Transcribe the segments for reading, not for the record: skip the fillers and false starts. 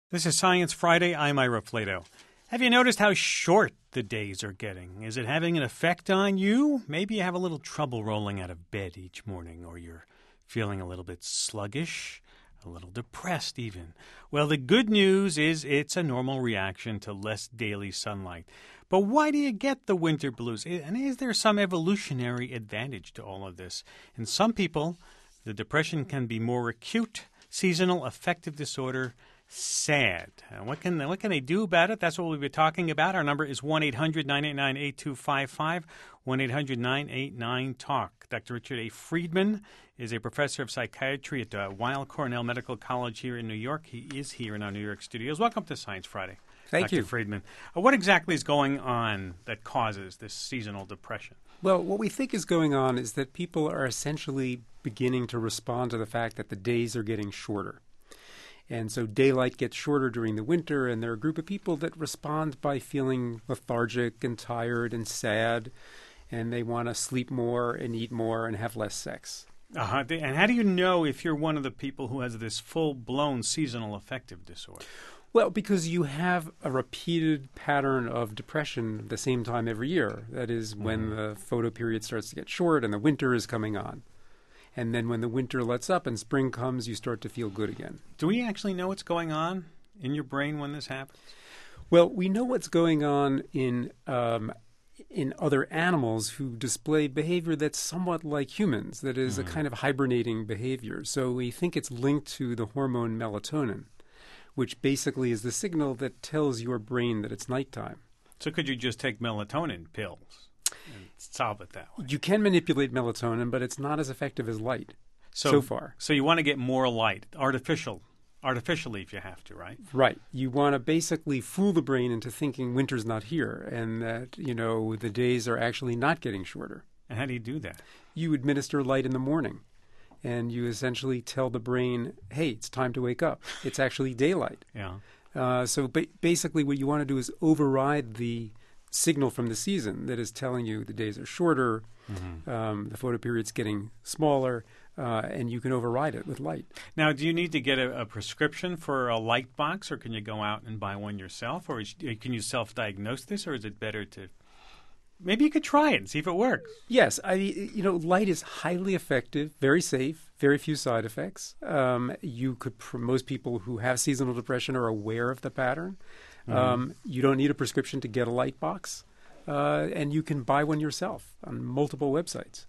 This is Science Friday. I'm Ira Flato. Have you noticed how short the days are getting? Is it having an effect on you? Maybe you have a little trouble rolling out of bed each morning, or you're feeling a little bit sluggish, a little depressed even. Well, the good news is it's a normal reaction to less daily sunlight. But why do you get the winter blues? And is there some evolutionary advantage to all of this? In some people, the depression can be more acute, seasonal affective disorder, SAD. What can they do about it? That's what we'll be talking about. Our number is 1-800-989-8255, 1-800-989-TALK. Dr. Richard A. Friedman is a professor of psychiatry at Weill Cornell Medical College here in New York. He is here in our New York studios. Welcome to Science Friday. Thank you. Dr. Friedman. What exactly is going on that causes this seasonal depression? Well, what we think is going on is that people are essentially beginning to respond to the fact that the days are getting shorter. And so daylight gets shorter during the winter, and there are a group of people that respond by feeling lethargic and tired and sad, and they want to sleep more and eat more and have less sex. And how do you know if you're one of the people who has this full-blown seasonal affective disorder? Well, because you have a repeated pattern of depression at the same time every year. That is when the photoperiod starts to get short and the winter is coming on. And then when the winter lets up and spring comes, you start to feel good again. Do we actually know what's going on in your brain when this happens? Well, we know what's going on in other animals who display behavior that's somewhat like humans, that is a kind of hibernating behavior. So we think it's linked to the hormone melatonin, which basically is the signal that tells your brain that it's nighttime. So could you just take melatonin pills and solve it that way? You can manipulate melatonin, but it's not as effective as light so far. So you want to get more light, artificially if you have to, right? Right. You want to basically fool the brain into thinking winter's not here and that, the days are actually not getting shorter. And how do you do that? You administer light in the morning, and you essentially tell the brain, hey, it's time to wake up. It's actually daylight. Yeah. So basically what you want to do is override the signal from the season that is telling you the days are shorter, the photoperiod's getting smaller, and you can override it with light. Now, do you need to get a prescription for a light box, or can you go out and buy one yourself, or can you self-diagnose this, or is it better to... Maybe you could try it and see if it works. Yes. Light is highly effective, very safe, very few side effects. Most people who have seasonal depression are aware of the pattern. You don't need a prescription to get a light box, and you can buy one yourself on multiple websites.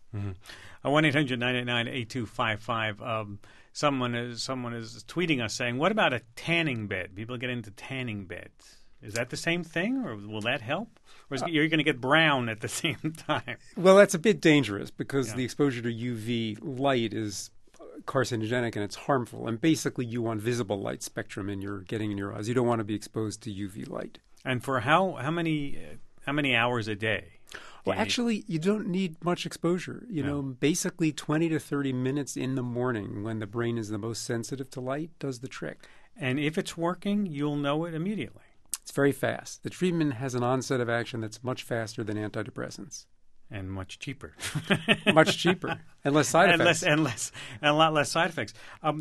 1-800-989-8255. Someone is tweeting us saying, what about a tanning bed? People get into tanning beds. Is that the same thing, or will that help? Or you're going to get brown at the same time? Well, that's a bit dangerous because the exposure to UV light is carcinogenic and it's harmful. And basically, you want visible light spectrum getting in your eyes. You don't want to be exposed to UV light. And for how many hours a day? Well, actually, you don't need much exposure. Basically 20 to 30 minutes in the morning when the brain is the most sensitive to light does the trick. And if it's working, you'll know it immediately. It's very fast. The treatment has an onset of action that's much faster than antidepressants. And much cheaper. Much cheaper. And less side effects. And a lot less side effects.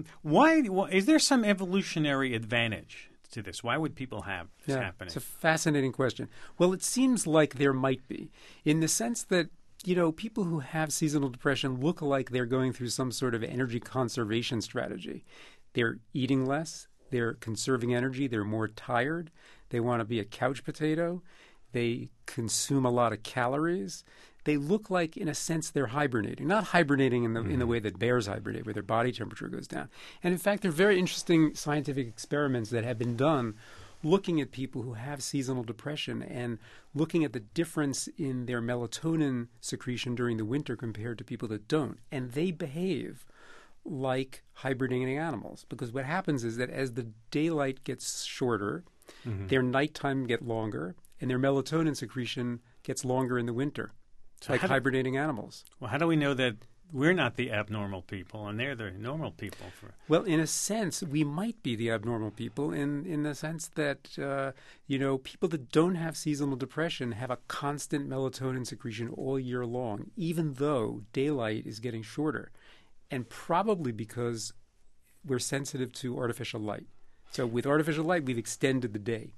Why is there some evolutionary advantage to this? Why would people have this happening? It's a fascinating question. Well, it seems like there might be, in the sense that people who have seasonal depression look like they're going through some sort of energy conservation strategy. They're eating less. They're conserving energy. They're more tired. They want to be a couch potato. They consume a lot of calories. They look like, in a sense, they're hibernating. Not hibernating in the way that bears hibernate, where their body temperature goes down. And in fact, there are very interesting scientific experiments that have been done looking at people who have seasonal depression and looking at the difference in their melatonin secretion during the winter compared to people that don't. And they behave like hibernating animals, because what happens is that as the daylight gets shorter, their nighttime get longer, and their melatonin secretion gets longer in the winter, like hibernating animals. Well, how do we know that we're not the abnormal people and they're the normal people? Well, in a sense, we might be the abnormal people in the sense that, people that don't have seasonal depression have a constant melatonin secretion all year long, even though daylight is getting shorter. And probably because we're sensitive to artificial light. So with artificial light, we've extended the day.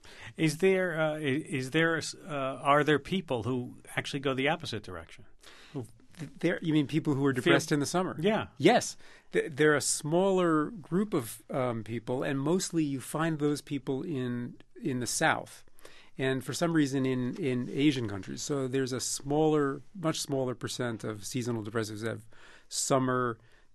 Are there people who actually go the opposite direction? You mean people who are depressed in the summer? Yeah. Yes. They're a smaller group of people, and mostly you find those people in the South, and for some reason in Asian countries. So there's a much smaller percent of seasonal depressives that have summer,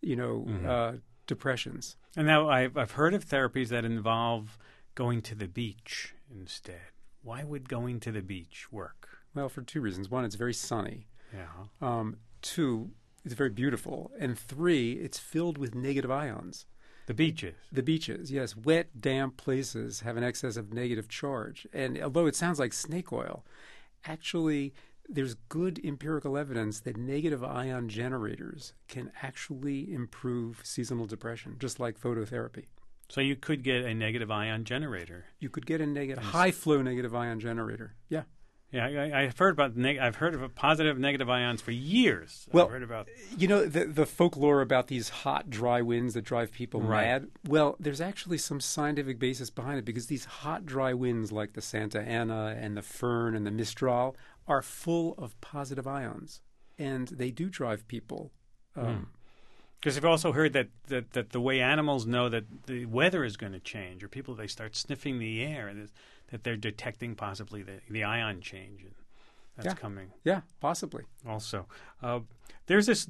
depressions. And now I've heard of therapies that involve going to the beach instead. Why would going to the beach work? Well, for two reasons. One, it's very sunny. Yeah. Two, it's very beautiful. And three, it's filled with negative ions. The beaches. The beaches, yes. Wet, damp places have an excess of negative charge. And although it sounds like snake oil, actually there's good empirical evidence that negative ion generators can actually improve seasonal depression, just like phototherapy. So you could get a negative ion generator. You could get a high-flow negative ion generator, yeah. Yeah, I've heard about I've heard of positive, negative ions for years. Well, I've heard about the folklore about these hot, dry winds that drive people mad. Well, there's actually some scientific basis behind it because these hot, dry winds, like the Santa Ana and the Fern and the Mistral, are full of positive ions, and they do drive people. Because I've also heard that the way animals know that the weather is going to change, or they start sniffing the air, and that they're detecting possibly the ion change that's coming. Yeah, possibly. Also, there's this.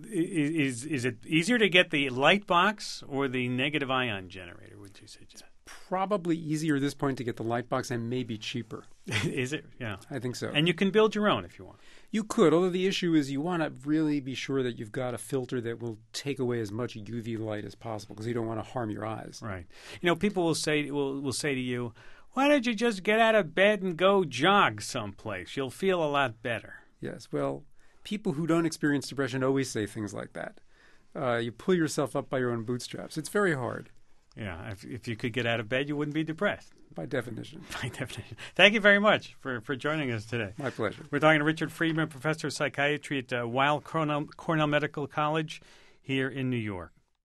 Is it easier to get the light box or the negative ion generator? Would you suggest? Probably easier at this point to get the light box, and maybe cheaper. Is it? Yeah, I think so. And you can build your own if you want. You could, although the issue is you want to really be sure that you've got a filter that will take away as much UV light as possible because you don't want to harm your eyes. Right. People will say to you, "Why don't you just get out of bed and go jog someplace? You'll feel a lot better." Yes. Well, people who don't experience depression always say things like that. You pull yourself up by your own bootstraps. It's very hard. Yeah. If you could get out of bed, you wouldn't be depressed. By definition. By definition. Thank you very much for joining us today. My pleasure. We're talking to Richard Friedman, professor of psychiatry at Weill Cornell Medical College here in New York.